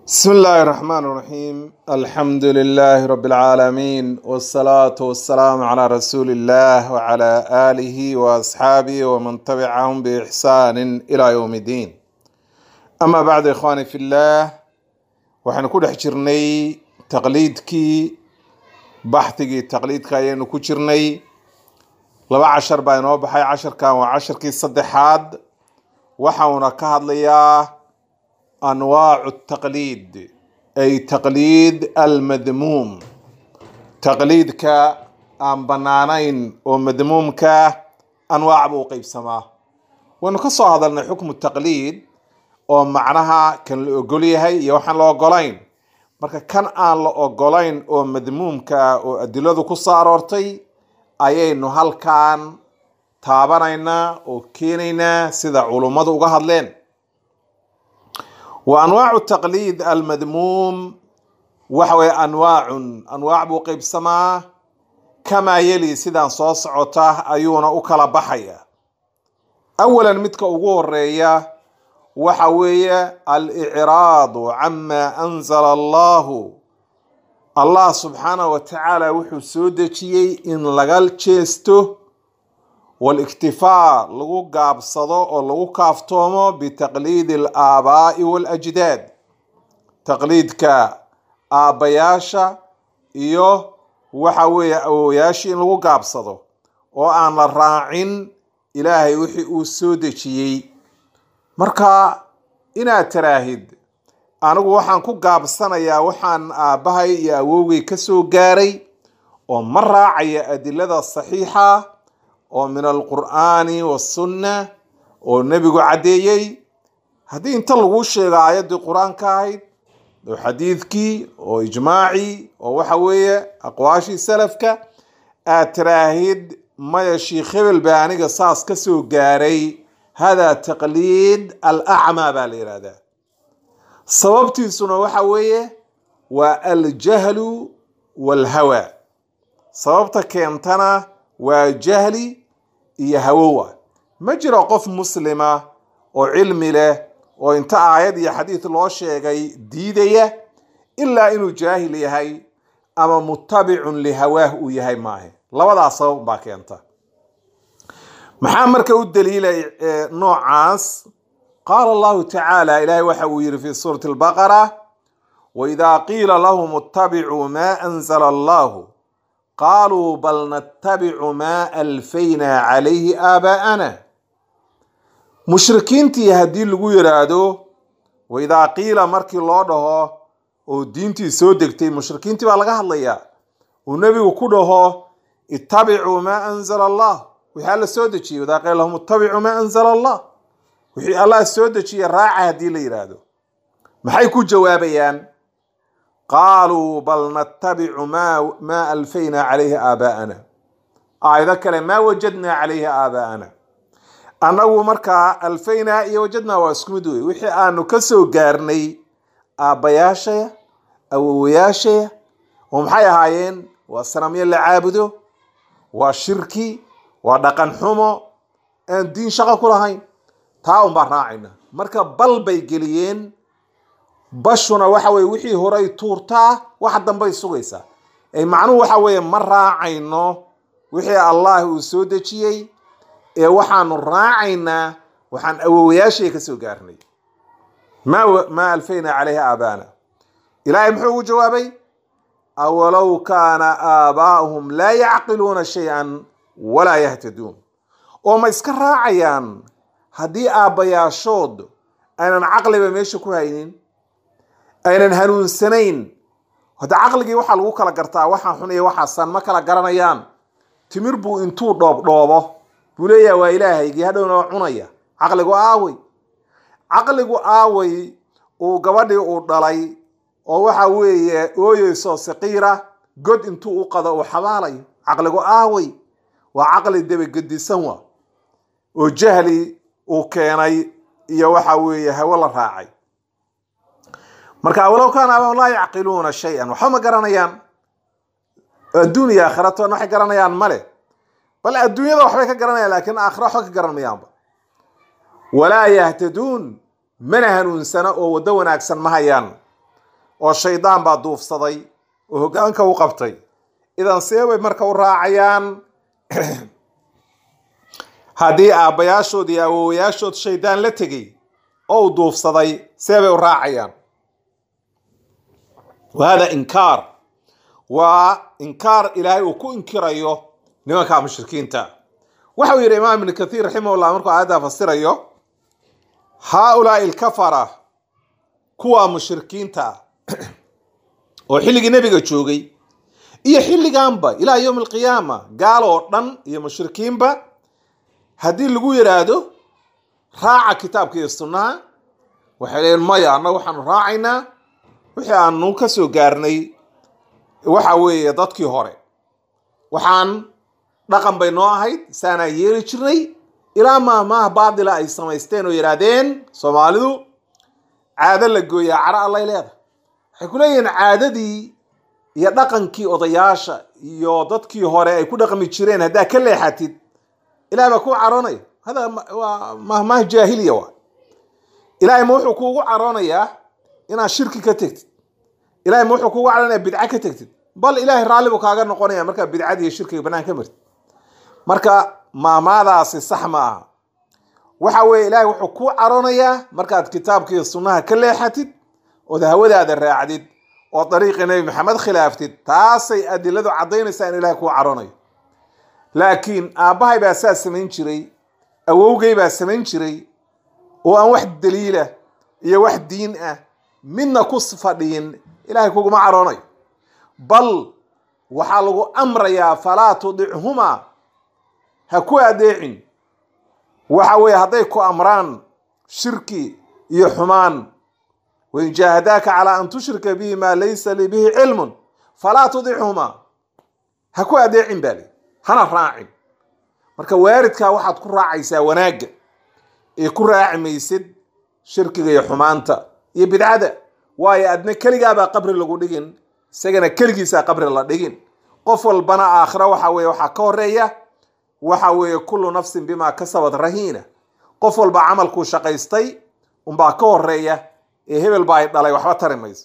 بسم الله الرحمن الرحيم الحمد لله رب العالمين والصلاة والسلام على رسول الله وعلى آله وأصحابه ومن تبعهم بإحسان إلى يوم الدين. أما بعد إخواني في الله، وحنكون حجرني تقليدكي بحثي تقليدك أيانو كجرني لو 10 بينو بحي 10 كان و10 كي صدحاد وحاونا كهدليا أنواع التقليد، أي تقليد المذموم. تقليدك أم بنانين ومذمومك أنواع بوقيب سما ونقص هذا حكم التقليد ومعناها كان لأقوليه يوحن لأقولين marka kan aan la ogolayn oo madmuumka oo adiladu ku saarortay ayaynu halkaan taabanaynaa oo keenaynaa sida culimadu uga hadleen. وأنواع التقليد المذموم وحوي أنواع بوقيب سما كما يلي سيدان صوص عطاه أيونا أكلا بحيا. أولا متك أغوريا وحوي الإعراض عما أنزل الله سبحانه وتعالى وحسودتي إن لغال تشيستو والاكتفاء لغو قابصدو او لغو كافتومو بتقليد الآباء والأجداد. تقليدك آباياشا إيو وحاوية أوياشي لغو قابصدو وآن الراعين إلهي وحي أسودتي marka inaad tiraahid anigu waxaan ku gaabsanayaa waxaan aabahay iyo awowgay ka soo gaaray oo ma raacaya adilada saxiixa oo min alqur'aani was-sunna oo nabigu cadeeyay. haddii inta lagu sheego aayadii quraanka ahayd oo xadiidkii oo ijmaaci oo waxa weeye aqwaashii salafka aad tiraahid maya sheekh hebel baa aniga saas ka soo gaaray. هذا تقليد الأعمى بالإرادة. صوبتي سنة وحوية والجهل والهوى. صوبتك يمتنى وجهلي يهوى. مجرى قف مسلمة وعلم له وانت آيات يا حديث الله شيء ديدية إلا إنه جاهل يهي أما متبع لهواه يهي معه. لا وضع صوب باك أنت. محامرك والدليل نوعاس قال الله تعالى إلهي وحوير في سورة البقرة وإذا قيل لهم اتبعوا ما أنزل الله قالوا بل نتبع ما ألفينا عليه آباءنا. مشركين تيهدي لغو يرادو وإذا قيل مركي الله ده ودين تي سودكتي مشركين تي بالغاه الله ونبي وكده اتبعوا ما أنزل الله وحال السودجي وذا قال لهم اتبعوا ما أنزل الله وحي الله السودجي راعى هدي ليرادو ما حيكون جوابيان قالوا بل نتبع ما ألفينا عليه آباءنا. إذا كان ما وجدنا عليه آباءنا أنه مركا ألفينا وجدنا واسكمدوي وحي أنه كسو قارني آباياشي أو وياشي ومحي هايين والسلامية اللي عابدو والشركي ودقن حمو ان دين شقه كلهين تاون براعينا marka bal bay geliyeen bashuna waxa way wixii horay tuurtaa wax dambe sugaysa ay macnu waxa way ma raacayno wixii Allah uu soo dajiyay ee waxaanu raacaynaa waxaan awowayaashay ka soo gaarnay ma alfayna alayha abana. ilaahay muxuu jawaabay awalaw kana aabaahum la yaqiluna shay'an ولا يهتدون وما يسكر راعيان هدي آباياشود أين عقل بميشو كوهينين أين هنون سنين هذا عقلي وحا لغوكا لقرطا وحا حنية وحا سان مكا لقرانيان تمير بو انتو دوبة بوليا وإلهي هذا عنية عقلي آوي وقوادي ودالي ووحا ويه سو سقيرة قد انتو قضا وحوالي عقلي آوي وعقل دبي قديسان وجهلي وكاني يا waxa weeye hawa la raacay. marka walaw kana la yaqiluna shay'an waxa ma garanayaan adduunyo aakhirato waxay garanayaan male bal adduunyada waxbay ka garanayaan laakiin aakhira wax ka garanayaan wala yahtadun mana hanuunsana oo wada wanaagsan ma hayaan oo shaydaan baa duufsaday oo hoggaanka u qabtay. idan see bay marka u raacayaan haddii aabbayaashood iyo awoowayaashood shaydaan la tegey oo u duufsaday see bay u raacayaan? wahada inkaar waa inkaar ilaahay uu ku inkirayo nimanka mushrikiinta. waxa uu yidhi imaam ibn kathiir raximahullah markuu aayadda fasirayo haaulaa'i alkafara kuwa mushrikiinta oo xilligii nebiga joogay iyo xilligaanba ilaa yowm alqiyaama gaal oo dhan iyo mushrikiinba haddii lagu yidhaahdo raaca kitaabka iyo sunnaha waxay leeyihin maya annaga waxaanu raacaynaa wixii aanu ka soo gaarnay waxa weeye dadkii hore, waxaan dhaqan bay noo ahayd saanaa yeeli jirnay ilaa maahmaaha baadila ay samaysteen oo yidhaahdeen soomaalidu caado la gooyaa cara allay leedahay. waxay ku leeyihiin caadadii iyo dhaqankii odayaasha iyo dadkii hore ay ku dhaqmi jireen haddaa ka leexatid ilahay baa kuu caroonaya. hada waa maahmaah jaahiliya waa. ilahay ma wuxuu kuugu caroonayaa inaad shirki ka tegtid? ilahay ma wuxuu kuugu caroonaya bidca ka tegtid? bal ilahay raalli buu kaaga noqonaya markaa bidcadii iyo shirkiga bannaan ka martid. marka maamaadaasi sax ma aha. waxa weeye ilaahay wuxuu kuu caroonayaa markaad kitaabka iyo sunnaha ka leexatid ood hawadaada raacdid oo dariiqii nebi maxamed khilaaftid. taasay adiladu caddaynaysaa in ilahay kuu caroonayo. laakiin aabbahay baa saa samayn jiray, awowgay baa samayn jiray, oo aan wax daliila iyo wax diin ah midna ku fadhiyin, ilahay kuguma caroonayo. bal waxaa lagu amrayaa falaa tudichumaa, ha ku adeecin. waxa weeye hadday ku amraan shirki iyo xumaan, wain jaahadaaka calaa an tushrika bihi maa laysa li bihi cilmun falaa tudichumaa, ha ku adeecin baa li, hana raacin. marka waaridkaa waxaad ku raacaysaa wanaagga ee ku raaci maysid shirkiga iyo xumaanta iyo bidcada. waayo adna keligaabaa qabri lagu dhigin, isagana keligiisaa qabri la dhigin. qof walbana aakhira waxa weeye waxaa ka horeeya waxa weeye kullu nafsin bimaa kasabat rahiina. qof walba camalkuu shaqaystay unbaa ka horeeya, ee hebel baa ay dhalay waxba tari mayso.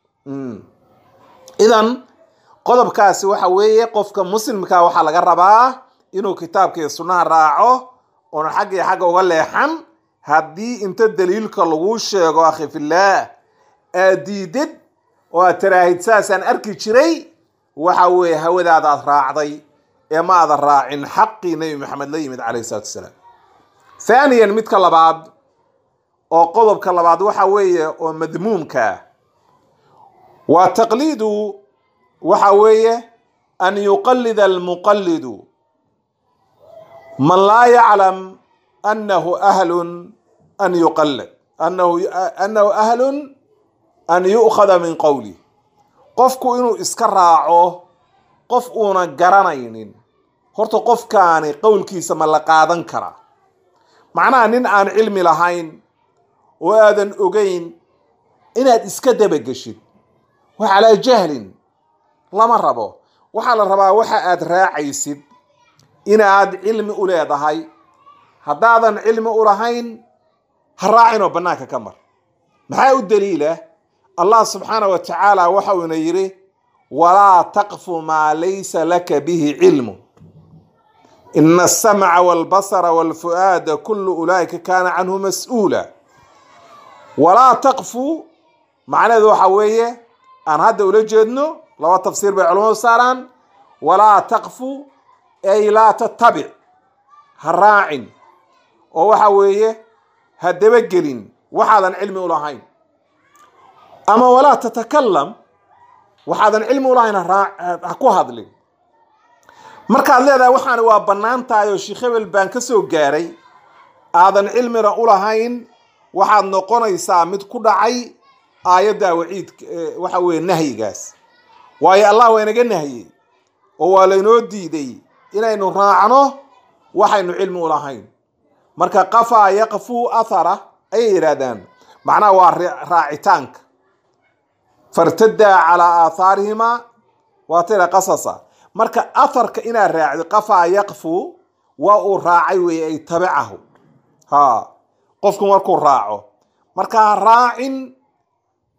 idan qodobkaasi waxa weeye qofka muslimka waxaa laga rabaa inuu kitaabka iyo sunnaha raaco oon xagga iyo xagga uga leexan. haddii inta daliilka lagu sheego akhi fillaah aad diidid oo aad tiraahid saasaan arki jiray, waxa weeye hawadaadaad raacday ee ma aadan raacin xaqii nebi maxamed la yimid calayhi salaatu wasalaam. thaaniyan midka labaad oo qodobka labaad waxa weeye oo madmuumka waa taqliidu, waxa weeye an yuqallida almuqallidu man laa yaclam annahu ahlun an yuqallad annahu ahlun an yu'khada min qowli. qofku inuu iska raaco qof uuna garanaynin, horta qofkaani qowlkiisa ma la qaadan karaa? macnaha nin aan cilmi lahayn oo aadan ogeyn inaad iska dabageshid wax calaa jahlin lama rabo. waxaa la rabaa waxa aad raacaysid inaad cilmi u leedahay. haddaadan cilmi u lahayn ha raacinoo bannaanka ka mar. maxaa u daliila? allah subxaanahu wa tacaala waxa uuna yidhi walaa taqfu maa laysa laka bihi cilmu ina asamca walbasara walfu'aada kullu ulaa'ika kaana canhu mas-uula. walaa taqfu macnaheedu waxa weeye aan hadda ula jeedno laba tafsiir bay culamadu saaraan. walaa taqfu ay laa tattabic, ha raacin oo waxa weeye ha dabagelin waxaadan cilmi u lahayn. ama walaa tatakalam, waxaadan cilmi u lahayn ha ku hadlin. markaad leedahay waxaani waa bannaan tahay oo sheekh hebel baan ka soo gaaray, aadan cilmina u lahayn, waxaad noqonaysaa mid ku dhacay aayadda waciid waxa weeye nahyigaas. waayo allah waa inaga nahyey oo waa laynoo diiday inaynu raacno waxaynu cilmi u lahayn. marka qafaa yaqfuu athara ayay yidhaahdaan, macnaha waa raacitaanka. fartadaa calaa aathaarihima waa tira qasasa. marka atharka inaad raacdo qafaa yaqfuu waa uu raacay weeye, ay tabicahu. qofku markuu raaco markaa raacin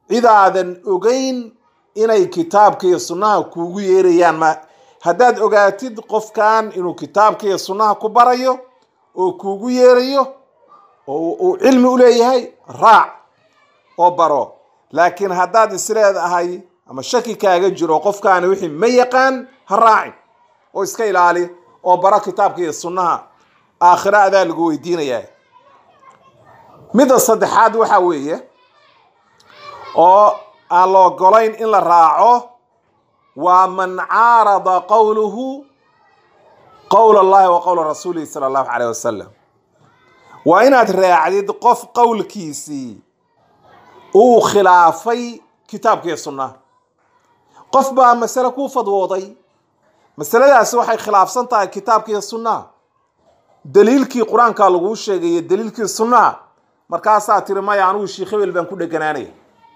cidaadan ogeyn inay kitaabka iyo sunnaha kuugu yeerayaan ma haddaad ogaatid qofkan inuu kitaabka iyo sunnaha ku barayo oo kuugu yeerayo oo uu cilmi u leeyahay raac oo baro laakiin haddaad isleedahay ama shaki kaaga jiro qofkaani wixii ma yaqaan ha raacin oo iska ilaali oo baro kitaabka iyo sunnaha aakhira adaa lagu weydiinayaa midda saddexaad waxa weeye oo aan la ogolayn in la raaco waa man caarada qowluhu qowl allahi wa qowla rasuulihi sala allahu calayh wasalam waa inaad raacdid qof qowlkiisii uu khilaafay kitaabka iyo sunnaha qof baa masale kuu fadwooday masaladaasi waxay khilaafsan tahay kitaabka iyo sunnaha daliilkii qur-aanka laguu sheegaya daliilkii sunnaha markaasaa tiri maya anugu sheekh hebel baan ku dheganaanaya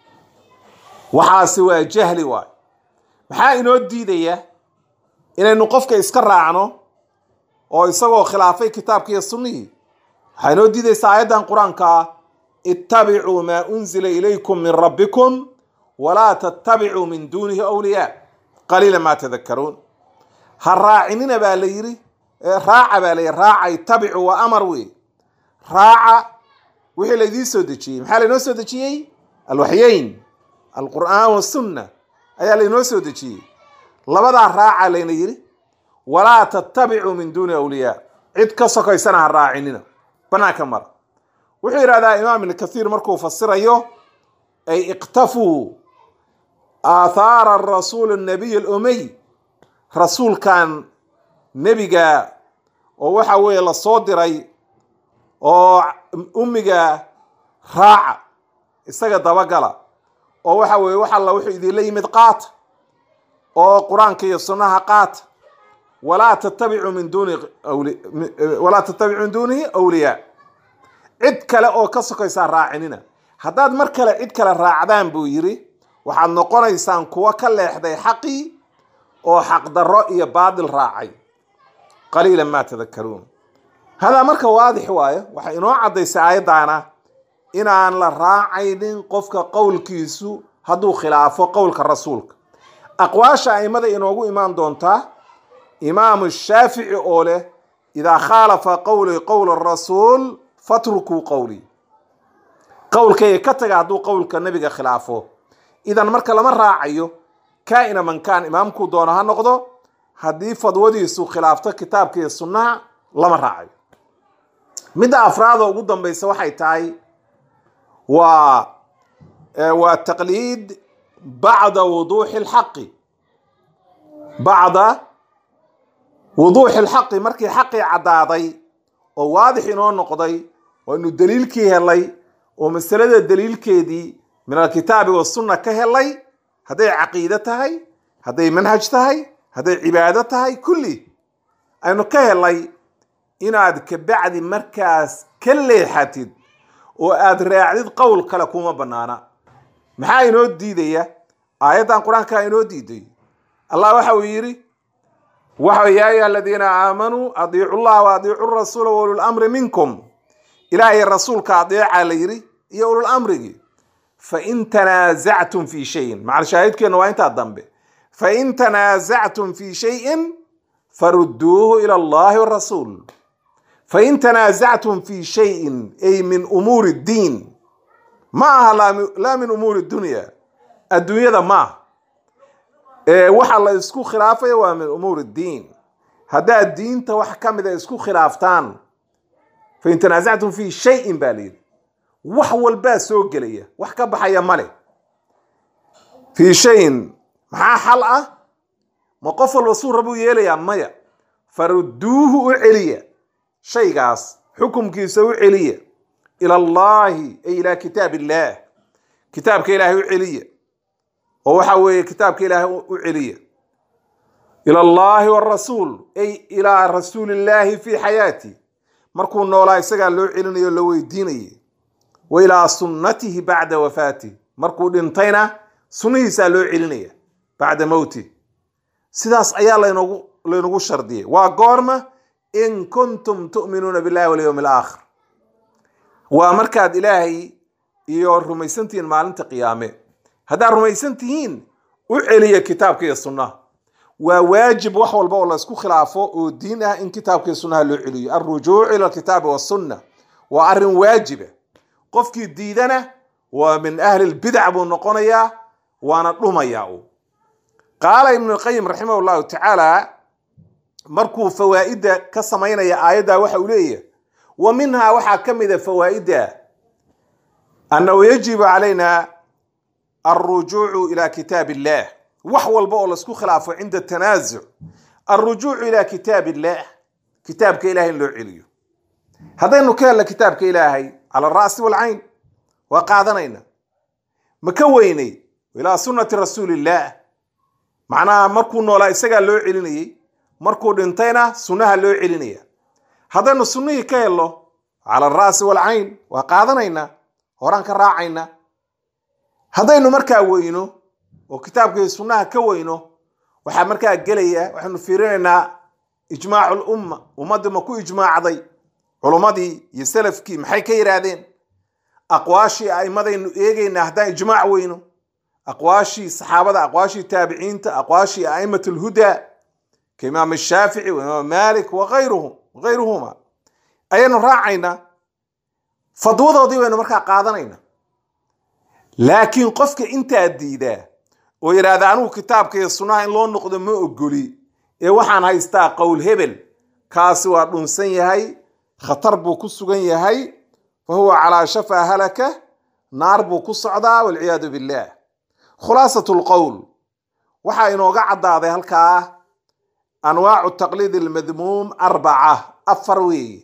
waxaasi waa jahli waay maxaa inoo diidaya inaynu qofka iska raacno oo isagoo khilaafay kitaabka iyo sunnihii waxaa inoo diidaysa aayaddan qur-aanka ittabicuu maa unzila ilaykum min rabbikum walaa tattabicuu min duunihi awliyaa qaliila maa tadakkaruun ha raacinina baa la yidhi raaca baa la yidhi raaca ittabicuu waa amar wey raaca wixii laydii soo dejiyey maxaa laynoo soo dejiyey alwaxyayn alqur'aan wasunna ayaa laynoo soo dejiyey labadaa raaca layna yidhi walaa tattabicuu min duuni awliyaa cid ka sokaysana ha raacinina banaanka mara wuxuu yidhahdaa imaam ibn kathiir markuu fasirayo ay iqtafuu aathaara rasuul nabiy alumey rasuulkan nebiga oo waxa weeye la soo diray oo ummiga raaca isaga dabagala oo waxa weeye wax alla wuxuu idinla yimid qaata oo qur-aanka iyo sunnaha qaata walaa tattabicu min duunihi awliyaa cid kale oo ka sokaysaa raacinina haddaad mar kale cid kale raacdaan buu yidhi waxaad noqonaysaan kuwa ka leexday xaqii oo xaqdarro iyo baadil raacay qaliilan maa tadakkaruun hadaa marka waadix waayo waxay inoo caddaysay aayaddaana inaan la raacaynin qofka qowlkiisu hadduu khilaafo qowlka rasuulka aqwaasha aimada inoogu imaan doontaa imaamu shaafici oo leh idaa khaalafa qowli qowla rasuul fatrukuu qowlii qowlkayga ka taga hadduu qowlka nebiga khilaafo idan marka lama raacayo kaa'ina man kaan imaamkuu doono ha noqdo haddii fadwadiisu khilaafto kitaabka iyo sunnaha lama raacayo midda afraada ugu dambaysa waxay tahay waa taqliid bacda wuduuxi lxaqi markii xaqii caddaaday oo waadix inoo noqday oo inu daliilkii helay oo masalada daliilkeedii min alkitaabi wasunna ka helay hadday caqiide tahay hadday manhaj tahay hadday cibaado tahay kulli aynu ka helay inaad kabacdi markaas ka leexatid oo aad raacdid qowl kale kuma banaana maxaa inoo diidaya aayaddan qur-aanka inoo diiday allah waxa uu yidhi waxa yaa ayuha aladiina aamanuu adiicu llaha wa adiicu rasuula wa ulul amri minkum ilaahay rasuulka adeeca la yidhi iyo ulul amrigii fain tanaasactum fi shayin macal shaahidkeena waa intaa dambe fain tanaasactum fi shayin farudduuhu ila allahi warasuul fain tanaasactum fi shayin ay min umuuri ddiin ma aha laa min umuuri dunya adduunyada maaha waxa la isku khilaafaya waa min umuuri ddiin haddaad diinta wax ka mida isku khilaaftaan fain tanaasactum fi shayin baa layidhi wax walbaa soo gelaya wax ka baxaya male fi shayin maxaa xal ah ma qof walba suu rabuu yeelayaa maya farudduuhu u celiya shaygaas xukumkiisa u celiya ila allahi ay ilaa kitaab illaah kitaabka ilaahay u celiya oo waxa weeye kitaabka ilaahay u celiya ila allahi warasuul ay ilaa rasuulillahi fi xayaati markuu noolaa isagaa loo celinayo o la weydiinayay wa ilaa sunnatihi bacda wafaatih markuu dhintayna sunnihiisaa loo celinaya bacda mowti sidaas ayaa laynagu shardiyay waa goorma in kuntum tu'minuuna billahi walyawmi alaakhir waa markaad ilaahay iyo rumaysantihiin maalinta qiyaame haddaad rumaysan tihiin u celiya kitaabka iyo sunnaha waa waajib wax walba oo la isku khilaafo oo diin ah in kitaabka iyo sunnaha loo celiyo alrujuuc ila alkitaabi wasunna waa arrin waajiba qofkii diidana waa min ahli lbidac buu noqonayaa waana dhumayaa u qaala ibnu lqayim raximah allahu tacaala markuu fawaa'ida ka samaynaya aayadda waxa uu leeyahay wa minhaa waxaa ka mida fawaa'ida annahu yajibu calayna alrujuucu ila kitaab illah wax walba oo laisku khilaafo cinda tanaasuc alrujuucu ila kitaab illah kitaabka ilahay in loo celiyo haddaynu ka helna kitaabka ilaahay cala alra'si walcayn waa qaadanayna ma ka weynay ilaa sunnati rasuulillah macnaha markuu noolaa isagaa loo celinayey markuu dhintayna sunnaha loo celinaya haddaynu sunnihii ka helno cala alra'si walcayn waa qaadanayna horaan ka raacayna haddaynu markaa weyno oo kitaabkii sunnaha ka weyno waxaa markaa gelaya waxaynu fiirinaynaa ijmaacu lumma ummadda ma ku ijmaacday culummadii iyo salafkii maxay ka yidhaahdeen aqwaashii a'immadaynu eegaynaa haddaan ijmaac weyno aqwaashii saxaabada aqwaashii taabiciinta aqwaashii a'immat alhudaa ka imaam shaafici wa imaam maalik wagayruhuma ayaynu raacaynaa fadwadoodii baynu markaa qaadanayna laakiin qofka intaa diidaa oo yidhaahda anigu kitaabka iyo sunnaha in loo noqdo ma ogoli ee waxaan haystaa qowl hebel kaasi waa dhunsan yahay khatar buu ku sugan yahay fa huwa calaa shafaa halaka naar buu ku socdaa walciyaadu billah khulaasatu lqowl waxaa inooga caddaaday halkaa anwaacu taqliid almadmuum afar weeye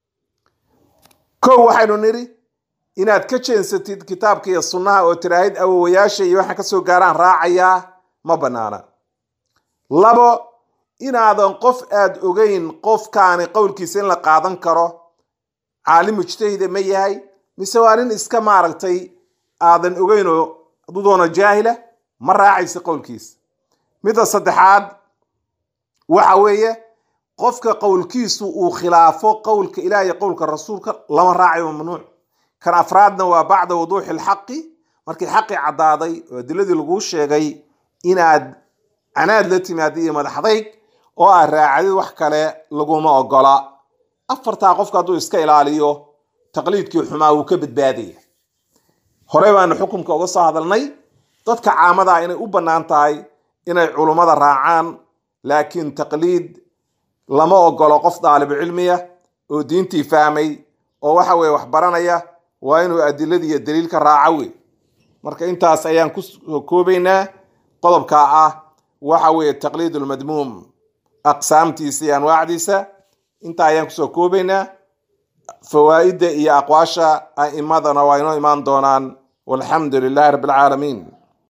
kow waxaynu nidhi inaad ka jeensatid kitaabka iyo sunnaha oo tiraahid awowayaasha iyo waxaan ka soo gaaraan raacayaa ma bannaana labo inaadan qof aad ogeyn qofkaani qowlkiisa in la qaadan karo caalim mujtahida ma yahay mise waa nin iska maaragtay aadan ogeynoo adudoona jaahila ma raacaysa qowlkiisa midda saddexaad waxa weeye qofka qowlkiisu uu khilaafo qowlka ilaah iyo qowlka rasuulka lama raacayo mamnuuc kan afraadna waa bacda wuduuxi alxaqi markii xaqi caddaaday oo adiladii laguu sheegay inaad canaad la timaada iyo madaxdayg oo aad raacdid wax kale laguma ogola afartaa qofka hadduu iska ilaaliyo taqliidkii xumaa wuu ka badbaadaya horey baanu xukunka uga soo hadalnay dadka caamada inay u bannaan tahay inay culummada raacaan laakiin taqliid lama ogolo qof daalibu cilmiya oo diintii fahmay oo waxa weeye wax baranaya waa inuu adiladii iyo daliilka raaco wey marka intaas ayaan ku soo koobaynaa qodobka ah waxa weeye taqliid almadmuum aqsaamtiisa iyo anwaacdiisa intaa ayaan kusoo koobaynaa fawaa'ida iyo aqwaasha a'immadana waa inoo imaan doonaan walxamdu lilaahi rabbi alcaalamiin